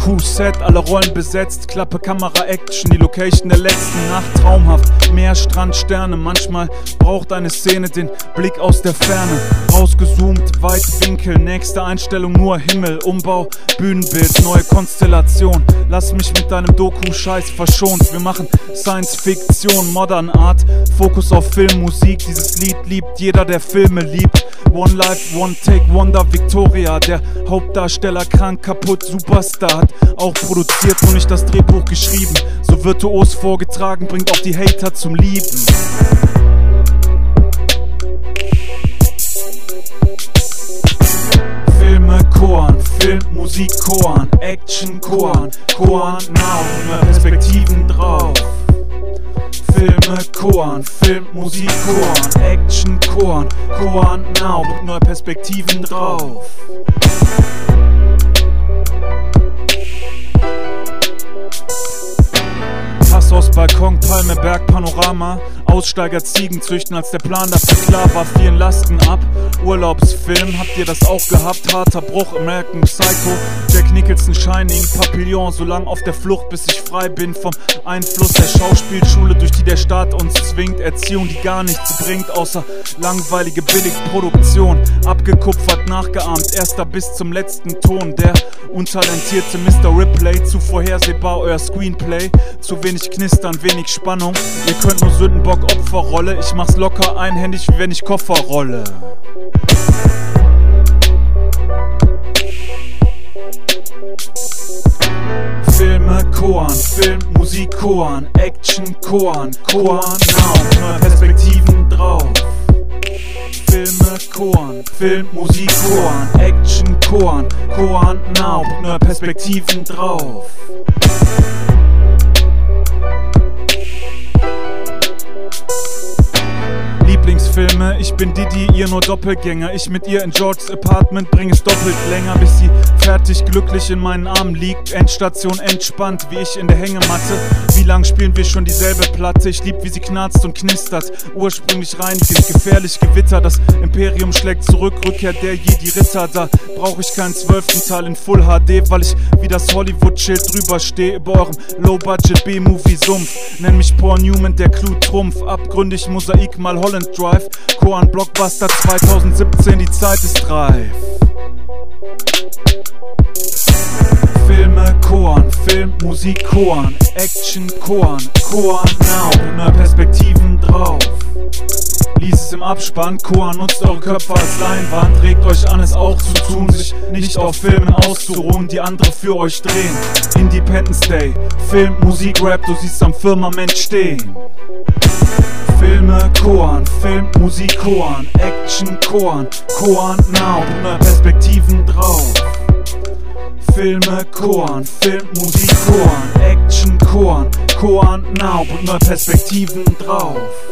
Doku-Set, alle Rollen besetzt, Klappe, Kamera, Action, die Location der letzten Nacht traumhaft. Meer, Strand, Sterne, manchmal braucht eine Szene den Blick aus der Ferne. Rausgezoomt, Weitwinkel, nächste Einstellung nur Himmel, Umbau, Bühnenbild, neue Konstellation. Lass mich mit deinem Doku-Scheiß verschont. Wir machen Science-Fiktion, Modern Art, Fokus auf Film, Musik. Dieses Lied liebt jeder, der Filme liebt. One Life, One Take, Wonder, Victoria. Der Hauptdarsteller krank, kaputt, Superstar. Hat auch produziert, nur nicht das Drehbuch geschrieben. So virtuos vorgetragen, bringt auch die Hater zum Lieben. Filme, Koan, Film, Musik, Koan, Action, Koan, Koan, now, neue Perspektiven drauf. Filme, Koan, Film, Musik, Koan, Action, Koan, Koan, now, neue Perspektiven drauf. Haus, Balkon, Palme, Berg, Panorama. Aussteiger, Ziegen züchten, als der Plan dafür klar war, fielen Lasten ab. Urlaubsfilm, habt ihr das auch gehabt? Harter Bruch, American Psycho, Jack Nicholson, Shining, Papillon. So lang auf der Flucht, bis ich frei bin vom Einfluss der Schauspielschule, durch die der Staat uns zwingt. Erziehung, die gar nichts bringt, außer langweilige Billigproduktion. Abgekupfert, nachgeahmt, erster bis zum letzten Ton. Der untalentierte Mr. Ripley, zu vorhersehbar euer Screenplay. Zu wenig Knistern, wenig Spannung. Ihr könnt nur Sündenbock, Opferrolle. Ich mach's locker einhändig, wie wenn ich Koffer rolle. Filme, Koan, Film, Musik, Koan, Action, Koan, Koan, now, neue Perspektiven drauf. Filme, Koan, Film, Musik, Koan, Action, Koan, Koan, now, neue Perspektiven drauf. Lieblingsfilme, ich bin Didi, ihr nur Doppelgänger. Ich mit ihr in Georges Apartment, bring es doppelt länger, bis sie fertig glücklich in meinen Armen liegt. Endstation entspannt, wie ich in der Hängematte. Wie lang spielen wir schon dieselbe Platte? Ich lieb, wie sie knarzt und knistert. Ursprünglich reinigend, gefährlich Gewitter. Das Imperium schlägt zurück, Rückkehr der Jedi-Ritter. Da brauch ich keinen 12. Teil in Full HD, weil ich wie das Hollywood-Schild drüber stehe über eurem Low-Budget-B-Movie-Sumpf. Nenn mich Paul Newman, der Clou-Trumpf. Abgründig Mosaik mal Holland Drive. Koan Blockbuster 2017, die Zeit ist reif. Filme, Koan, Film, Musik, Koan, Action, Koan, Koan, now, neue Perspektiven drauf. Lies es im Abspann, Koan nutzt eure Köpfe als Leinwand. Regt euch an, es auch zu tun, sich nicht auf Filmen auszuruhen, die andere für euch drehen. Independence Day, Film, Musik, Rap, du siehst am Firmament stehen. Filme, Koan, Film, Musik, Koan, Action, Koan, Koan, now, neue Perspektiven drauf. Filme, Koan, Film, Musik, Koan, Action, Koan, Koan, now, neue Perspektiven drauf.